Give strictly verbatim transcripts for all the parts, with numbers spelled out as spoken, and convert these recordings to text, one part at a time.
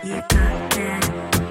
You got that.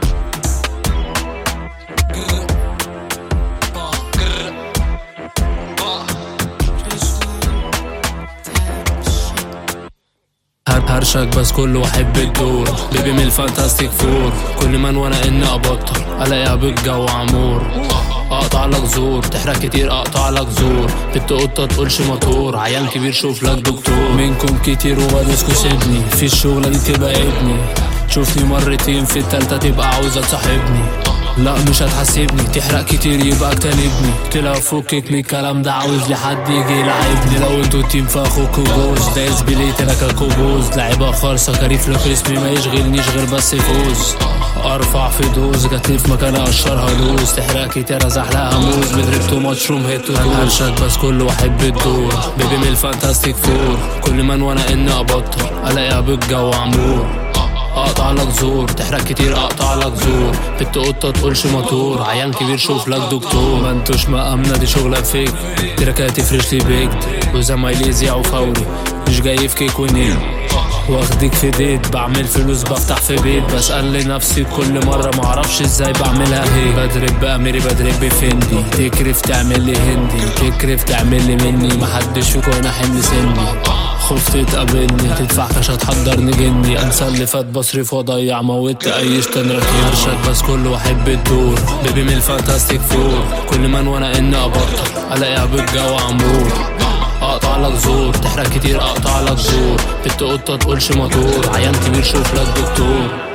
هرشك بس كله واحب الدور بيبي من الفانتاستيك فور. كل من وانا اني ابطل الاقيها بالجو عمور. اقطع لك زور تحرق كتير اقطع لك زور. بنت قطه تقولش موتور عيان كبير شوف لك دكتور. منكم كتير وبدسكو سيبني في الشغله دي تبقى ابني. تشوفني مرتين في التالتة تبقى عاوزة تصاحبني. لا مش هتحاسبني تحرق كتير يبقى تلبني. قلتلها فكك من الكلام ده عاوز لحد يجي يلعبني. لو انتوا تيم فاخوكو جوز دايس بليت لك بوز. لعيبة خالصة كريف لك اسمي ما يشغلنيش غير بس فوز. ارفع في دوز جاتلي في مكان اشرها لوز. تحرق كتير ازحلقها موز. بدربتو ماتشروم هيتو هرشك بس كله واحب الدور بيبي من الفانتاستيك فور. كل من وانا اني ابطل الاقيها بالجو عمور. اقطع لك زور تحرق كتير اقطع لك زور. بنت قطه تقولش موتور عيان كبير شوف لك دكتور. ما انتوش مأمنة دي شغله فيك. تركاتي فريش لي بيكد وزمايلي يذيعوا فوري. مش جاي في كيك ونيل واخدك في ديت. بعمل فلوس بفتح في بيت. بسأل لنفسي كل مرة معرفش ازاي بعملها هيك. بدرب بأميري بدرب بفندي. تكرف تعمل لي هندي تكرف تعمل لي مني. محدش فيكو هنا حمل سني. خفت تقابلني تدفع كاش هتحضرني جني. انسى اللي فات بصرف واضيع موت اي شتان ركيب. هرشك بس كله واحب الدور بيبي من الفانتاستيك فور. كل من وانا اني ابطل الاقيها بالجو عمور. اقطع لك زور تحرق كتير اقطع لك زور. بنت قطه تقولش موتور عيان كبير شوف لك دكتور.